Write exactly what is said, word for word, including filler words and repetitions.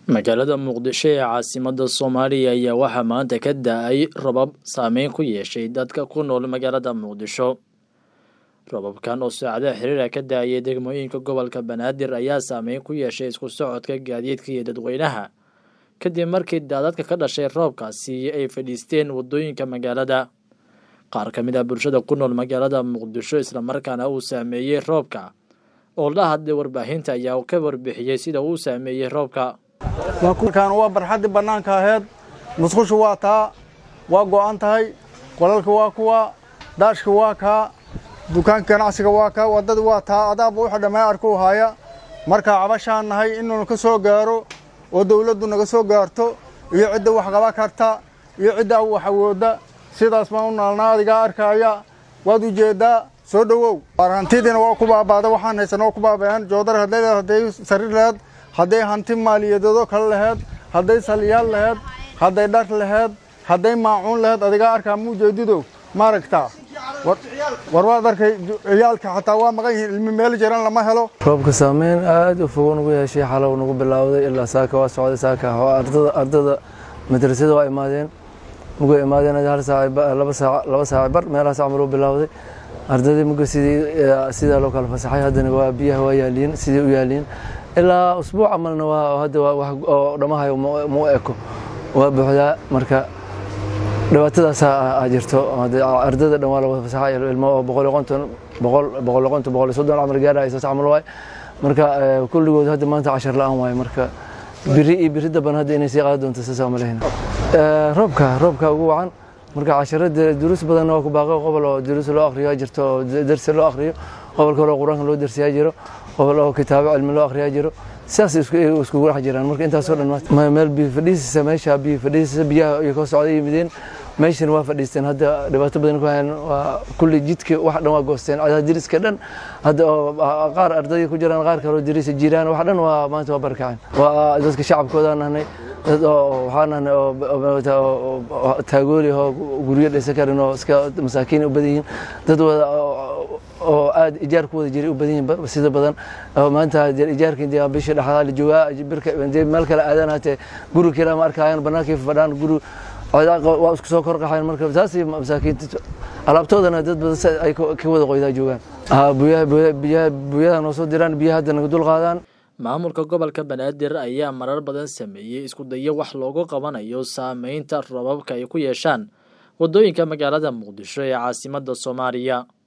magaalada Muqdisho ee caasimadda Soomaaliya ayaa waxaa maanta ka da'ay roobab saameyn ku yeeshay dadka ku nool magaalada Muqdisho. Roobabkan oo saacadaha xiriir ka da'ay degmooyinka gobolka Banaadir ayaa saameyn ku yeeshay isku socodka gaadiidka iyo dadweynaha kadib markii daadadka ka dhashay roobkaasi ay fadhiisteen wadooyinka magaalada. Qaar ka mid ah bulshada ku nool magaalada Muqdisho isla markaana uu saameeyay roobka oo la hadlay warbaahinta ayaa ka warbixiyay sida uu saameeyay roobka. kan waa barxadii banaanka ahayd, musqushu waa taa, waa go'an tahay, qolalka waa kuwa, daashka waa ka, dukaanka ganacsiga waa ka, wadada waa taa, adaaba waxa dhamay arku haya. Marka cabashaan nahay inuu ka soo gaaro oo dawladdu naga soo gaarto iyo cidda wax qaba karta iyo cidda wax awooda sidaas ma u naalna adiga arkaya waad u jeedaa soo dhawow. Barantiidina waa ku baabaaday, waxaan haysanoo ku baabayaan joodar haday haday sariir leed, haday hanti maaliyadeedo kala lahayd, haday salyaal lahayd, haday dhar lahayd, haday maacuun lahayd, adiga arkaa muu jeedido ma aragtaa. war waa darkay ciyaalka xataa waa maqan yihiin, ilmi meel jiran lama helo. roobka saameyn aad u fog ugu yeeshay xalow nagu bilowday ilaa saaka waa socday. saaka ardada ardada madrasada waa imaadeen ugu imaadeen hal saac laba saac laba saac bar meelahaas amal u bilowday. ardadii muga sidii sida loo kala fasaxay haddana waa biyaha waa yaaliin sidii u yaaliin ilaa usbuuc amalna waa hadda wax oo dhamahay mu eko waa buuxda. marka dhibaatadaas ay jirto ardada dhan waa la fasaxay ilmo boqol iyo konton boqol boqol iyo konton boqol iyo soddon amal gaaray soo amal way. marka kulligood hadda maanta cashar la'aan way. marka biri iyo biri daban hadda inay sii qaado doonto saas ma leeyahay. roobka roobka ugu wacan marka casharada duruus badan oo ku baaqay qobol oo duruus loo akhriyo jirto, darsi loo akhriyo qobol kale oo quraanka loo darsiyaa jiro, qobol oo kitaabo cilmi loo akhriyaa jiro, sidaas isku isku wax jiraan. marka intaas oo dhan ma meel bi fadhiisa meesha bi fadhiisa biyaha iyo ka socday yimideen meeshan waa fadhiisteen. hadda dhibaato badan ku hayaan waa kulli jidka wax dhan waa goosteen cadaad diriska dhan hadda qaar arday ku jiraan qaar kale oo dirisa jiraan wax dhan waa maanta waa barkaceen. waa dadka shacabkooda nahnay dad oo waxaan oo taagooli oo guriga dhisa karin oo iska masaakiin u badan yihiin, dad oo aad ijaar ku wada jiray u badan yihiin sida badan maanta ijaarka intii bisha dhaxda la joogaa birka meel kale aadanaatay guriga kale ma arkayaan banaanka fadhaan guriga waa isku soo korqaxeen. marka taas masaakiinta alaabtoodana dad badan ay ka wada qoydaa joogaan. biyaha biyaha biyaha noo soo diraan biyaha hadda naga dul qaadaan. maamulka gobolka Banaadir ayaa marar badan sameeyay isku dayo wax loogu qabanayo saameynta roobabka ay ku yeeshaan wadooyinka magaalada Muqdisho ee caasimadda Soomaaliya.